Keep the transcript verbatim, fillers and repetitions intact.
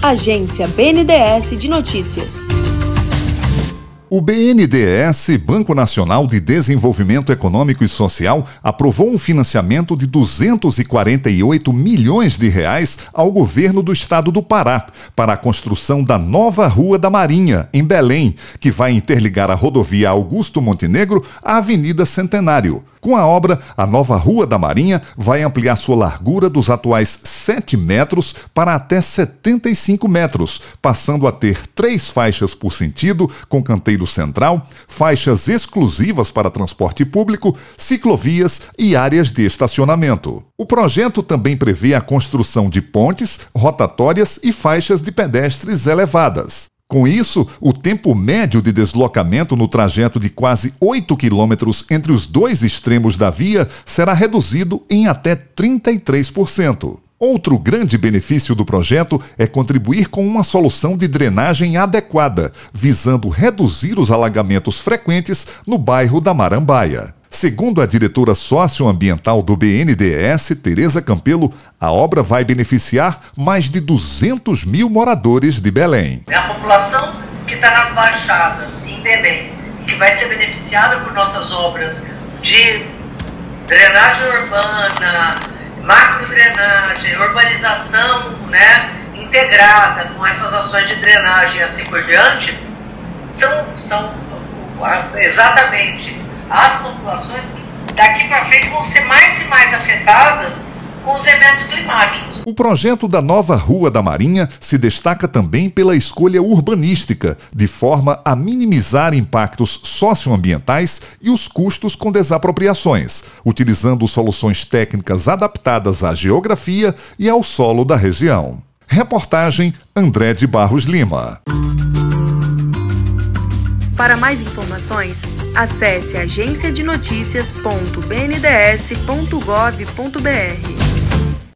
Agência B N D E S de Notícias. O B N D E S, Banco Nacional de Desenvolvimento Econômico e Social, aprovou um financiamento de duzentos e quarenta e oito milhões de reais ao governo do estado do Pará para a construção da nova Rua da Marinha, em Belém, que vai interligar a rodovia Augusto Montenegro à Avenida Centenário. Com a obra, a nova Rua da Marinha vai ampliar sua largura dos atuais sete metros para até setenta e cinco metros, passando a ter três faixas por sentido, com canteiro central, faixas exclusivas para transporte público, ciclovias e áreas de estacionamento. O projeto também prevê a construção de pontes, rotatórias e faixas de pedestres elevadas. Com isso, o tempo médio de deslocamento no trajeto de quase oito quilômetros entre os dois extremos da via será reduzido em até trinta e três por cento. Outro grande benefício do projeto é contribuir com uma solução de drenagem adequada, visando reduzir os alagamentos frequentes no bairro da Marambaia. Segundo a diretora socioambiental do B N D E S, Tereza Campelo, a obra vai beneficiar mais de duzentos mil moradores de Belém. É a população que está nas baixadas, em Belém, que vai ser beneficiada por nossas obras de drenagem urbana, macrodrenagem, urbanização, né, integrada com essas ações de drenagem e assim por diante, são, são exatamente as populações que daqui para frente vão ser mais e mais afetadas com os eventos climáticos. O projeto da nova Rua da Marinha se destaca também pela escolha urbanística, de forma a minimizar impactos socioambientais e os custos com desapropriações, utilizando soluções técnicas adaptadas à geografia e ao solo da região. Reportagem André de Barros Lima. Para mais informações, acesse agência de notícias ponto b n d e s ponto gov ponto b r.